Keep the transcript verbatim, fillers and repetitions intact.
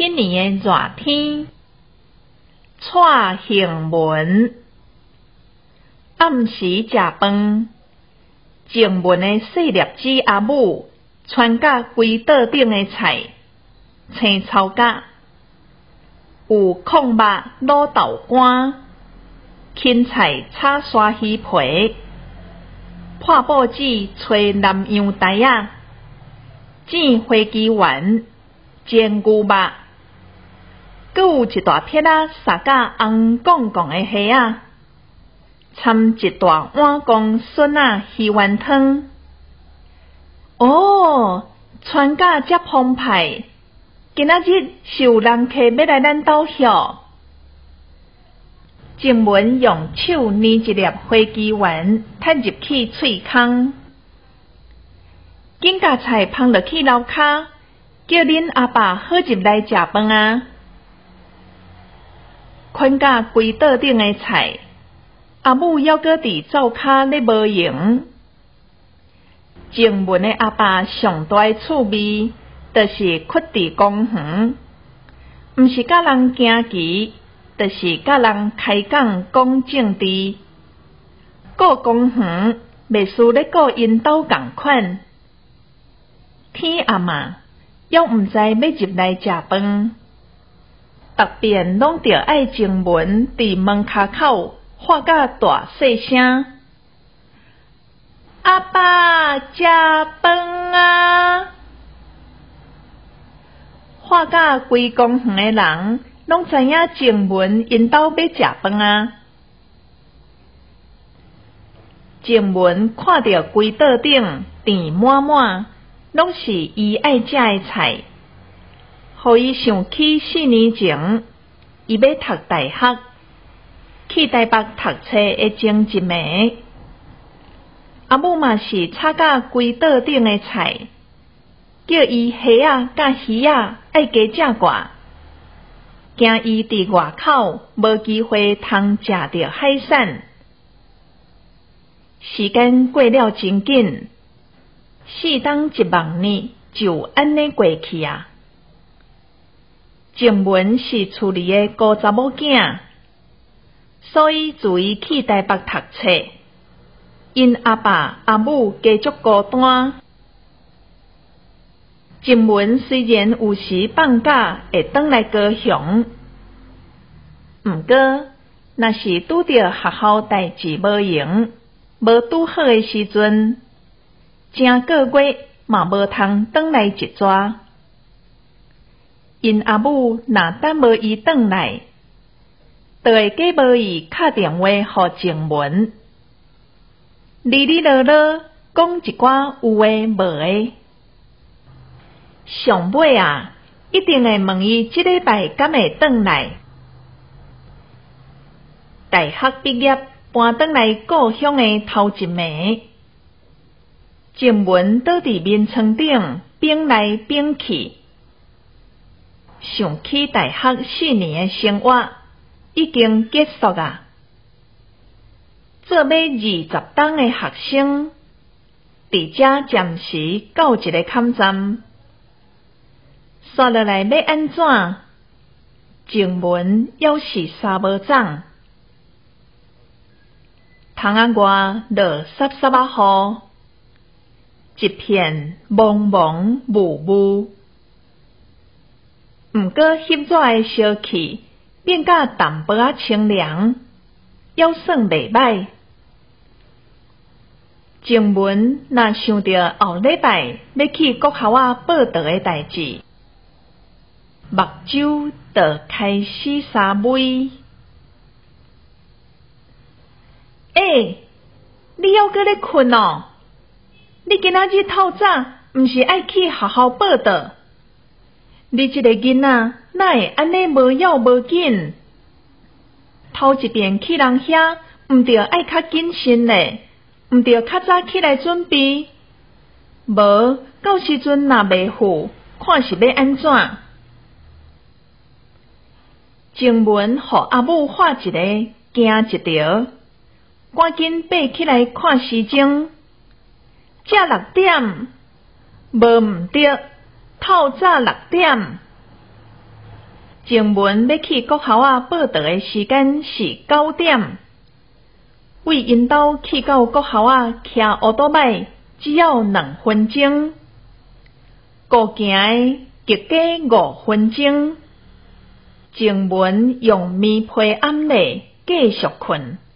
迄年的热天，带行文。暗时食饭，静文的细粒子阿母穿甲规桌顶的菜，青草甲，有控肉卤豆干，芹菜炒沙鱼皮，破报纸吹南洋台仔，煎花枝丸，煎牛肉，佮有一大撇仔撒甲红杠杠的虾仔，掺一大碗公笋仔鱼丸汤。哦，穿甲遮澎湃，今仔日是有人客要来咱兜歇。静文用手捏一粒花枝丸，吞入去喙孔，紧甲菜放落去楼骹，叫恁阿爸好入来食饭啊！看甲规桌顶的菜，阿母犹阁伫灶骹咧无闲。静文的阿爸上大的趣味，就是屈伫公园，毋是甲人行棋，就是甲人开讲讲政治。顾公园，袂输咧顾因兜共款。天暗啊，犹毋知要入来食饭，逐遍拢着爱静文伫门骹口喊甲大细声。阿爸食饭啊！喊甲规公园的人拢知影静文因兜要食饭啊！静文看到规桌顶填满满，拢是伊爱食的菜，互伊想起四年前伊要读大学，去台北读册的前一暝。阿母嘛是炒甲规桌顶的菜，叫伊虾仔甲鱼仔爱加食寡，惊伊伫外口无机会通食着海产。时间过了真紧，四冬一万年就安尼过去啊！静文是厝里的孤查某囝，所以自伊去台北读册。因阿爸阿母加足孤单。静文虽然有时放假会转来高雄，毋过若是拄着学校代志无闲、无拄好的时阵，正个月嘛无通转来一逝。因阿母若等无伊转来，就会假无伊敲电话互静文。哩哩啰啰讲一寡有诶无诶，上尾啊，一定会问伊即礼拜敢会转来。大学毕业搬转来故乡诶头一暝，静文倒伫眠床顶变来变去，想起大学四年诶生活已经结束啊。做要二十冬的学生，伫遮暂时到一个坎站，刷落来要安怎？静文要是三无长，窗仔外落沙沙仔雨，一片蒙蒙雾雾。毋过翕纸的烧气变甲淡薄仔清凉，还算袂歹。静文若想到后礼拜要去国校仔报道的代志，目睭就开始沙微。欸，你还阁咧困哦？你今仔日透早毋是爱去学校报道？你这个囡仔哪会安尼无要无紧？头一遍去人遐，毋着爱较谨慎咧，毋着较早起来准备，无到时阵若袂赴，看是要安怎？静文互阿母画一个行一条，赶紧爬起来看时钟，才六点，无毋对，透早六点。 静文要去国校仔报到的时间是九点。为因兜去到国校仔骑乌多摆只要两分钟，过行的极加五分钟。静文用棉被掩勒继续困。